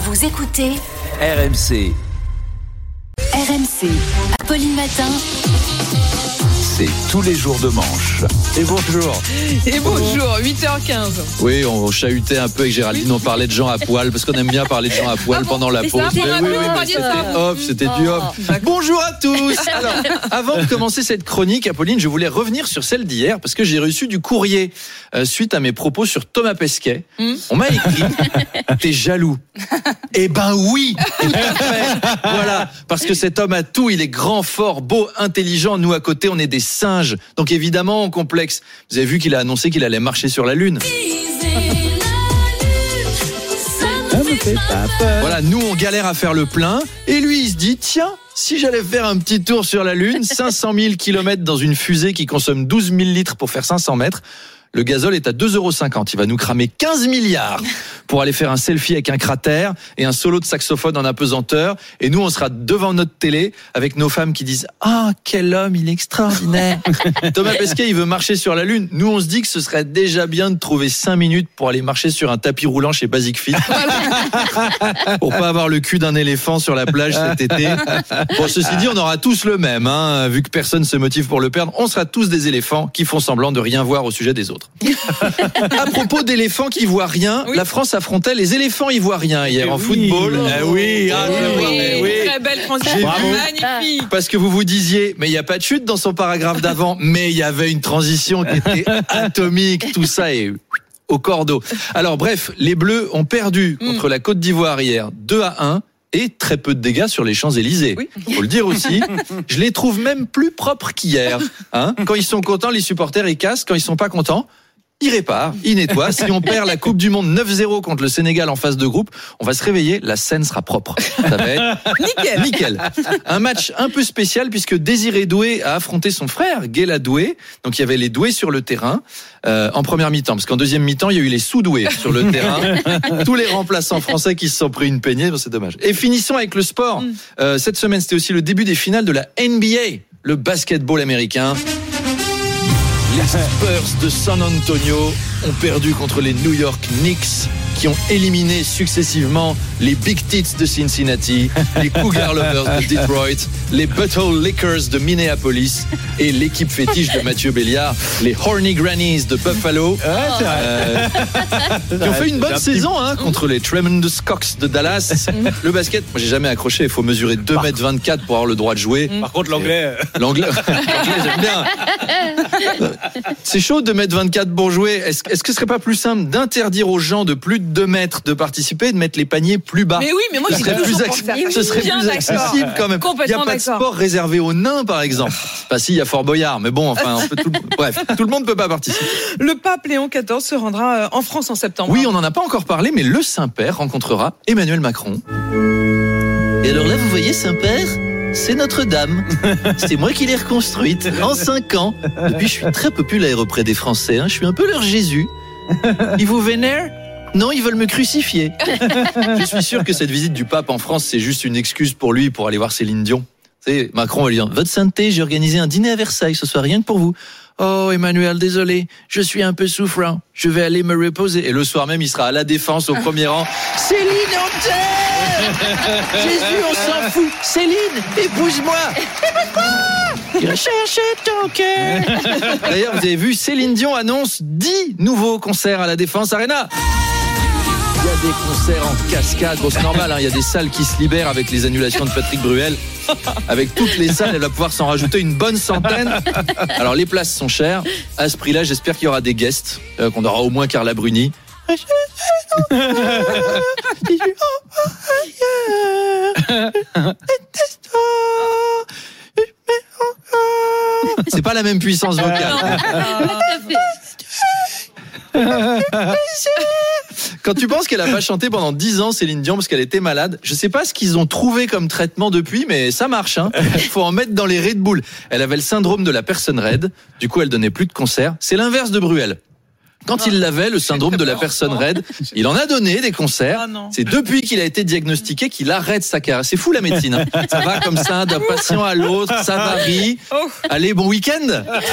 Vous écoutez RMC. RMC, Apolline Matin. C'est tous les jours de manche. Et bonjour. Et bonjour, 8h15. Oui, on chahutait un peu avec Géraldine, on parlait de gens à poil, parce qu'on aime bien parler de gens à poil pendant la pause. C'était du off. Bonjour à tous. Alors, avant de commencer cette chronique, Apolline, je voulais revenir sur celle d'hier, parce que j'ai reçu du courrier suite à mes propos sur Thomas Pesquet. On m'a écrit, t'es jaloux. Eh ben oui. Voilà, parce que cet homme a tout, il est grand, fort, beau, intelligent. Nous à côté, on est des singes. Donc évidemment, on complexe. Vous avez vu qu'il a annoncé qu'il allait marcher sur la Lune. Voilà, nous on galère à faire le plein. Et lui, il se dit, tiens, si j'allais faire un petit tour sur la Lune, 500 000 km dans une fusée qui consomme 12 000 litres pour faire 500 mètres. Le gazole est à 2,50 €. Il va nous cramer 15 milliards pour aller faire un selfie avec un cratère et un solo de saxophone en apesanteur. Et nous, on sera devant notre télé avec nos femmes qui disent « Ah, quel homme, il est extraordinaire !» Thomas Pesquet, il veut marcher sur la Lune. Nous, on se dit que ce serait déjà bien de trouver 5 minutes pour aller marcher sur un tapis roulant chez Basic Fit. Pour pas avoir le cul d'un éléphant sur la plage cet été. Bon, ceci dit, on aura tous le même, hein, vu que personne se motive pour le perdre. On sera tous des éléphants qui font semblant de rien voir au sujet des autres. À propos d'éléphants qui voient rien, la France affrontait les éléphants ivoiriens hier en football. Oui, Très belle transition, magnifique. Parce que vous vous disiez, mais il n'y a pas de chute dans son paragraphe d'avant, mais il y avait une transition qui était atomique, tout ça est au cordeau. Alors bref, les Bleus ont perdu contre la Côte d'Ivoire hier 2-1. Et très peu de dégâts sur les Champs-Élysées. Faut le dire aussi. Je les trouve même plus propres qu'hier. Hein, quand ils sont contents, les supporters, ils cassent. Quand ils sont pas contents, ils réparent, ils nettoient. Si on perd la Coupe du Monde 9-0 contre le Sénégal en phase de groupe, on va se réveiller, la scène sera propre. Ça va être nickel. Un match un peu spécial puisque Désiré Doué a affronté son frère, Guéla Doué. Donc il y avait les Doués sur le terrain en première mi-temps. Parce qu'en deuxième mi-temps, il y a eu les sous-doués sur le terrain. Tous les remplaçants français qui se sont pris une peignée, c'est dommage. Et finissons avec le sport. Cette semaine, c'était aussi le début des finales de la NBA, le basketball américain. Les Spurs de San Antonio ont perdu contre les New York Knicks qui ont éliminé successivement les Big Tits de Cincinnati, les Cougar Lovers de Detroit, les Butthole Lickers de Minneapolis et l'équipe fétiche de Mathieu Béliard, les Horny Grannies de Buffalo, qui ont fait une bonne saison contre les Tremendous Cocks de Dallas. Le basket, moi j'ai jamais accroché, il faut mesurer 2,24 m pour avoir le droit de jouer. Par contre l'anglais j'aime bien. C'est chaud 2,24 m pour jouer. Est-ce que ce serait pas plus simple d'interdire aux gens de plus de 2 mètres de participer et de mettre les paniers plus bas? Mais oui, mais moi ce serait plus accessible quand même. Il n'y a pas de sport réservé aux nains par exemple. Pas si, il y a Fort Boyard, mais bon, enfin, bref, tout le monde ne peut pas participer. Le pape Léon XIV se rendra en France en septembre. Oui, on n'en a pas encore parlé, mais le Saint-Père rencontrera Emmanuel Macron. Et alors là, vous voyez Saint-Père, c'est Notre-Dame. C'est moi qui l'ai reconstruite en 5 ans. Depuis, je suis très populaire auprès des Français. Je suis un peu leur Jésus. Ils vous vénèrent ? Non, ils veulent me crucifier. Je suis sûr que cette visite du pape en France, c'est juste une excuse pour lui pour aller voir Céline Dion. Tu sais, Macron va lui dire « Votre sainteté, j'ai organisé un dîner à Versailles ce soir, rien que pour vous. » « Oh Emmanuel, désolé, je suis un peu souffrant. Je vais aller me reposer. » Et le soir même, il sera à la Défense au premier rang. « Céline, on t'aime ! Jésus, on s'en fout. Céline, épouse-moi. Épouse-moi. J'irai chercher ton cœur. » D'ailleurs, vous avez vu, Céline Dion annonce 10 nouveaux concerts à la Défense Arena. Il y a des concerts en cascade, c'est normal, il y a des salles qui se libèrent avec les annulations de Patrick Bruel. Avec toutes les salles, elle va pouvoir s'en rajouter une bonne centaine. Alors les places sont chères. À ce prix-là, j'espère qu'il y aura des guests, qu'on aura au moins Carla Bruni. C'est pas la même puissance vocale. Quand tu penses qu'elle a pas chanté pendant 10 ans, Céline Dion, parce qu'elle était malade, je sais pas ce qu'ils ont trouvé comme traitement depuis, mais ça marche, Faut en mettre dans les Red Bull. Elle avait le syndrome de la personne raide, du coup elle donnait plus de concerts. C'est l'inverse de Bruel. Quand il l'avait, le syndrome de la personne raide, il en a donné des concerts. C'est depuis qu'il a été diagnostiqué qu'il arrête sa carrière. C'est fou la médecine. Ça va comme ça, d'un patient à l'autre, ça varie. Allez, bon week-end.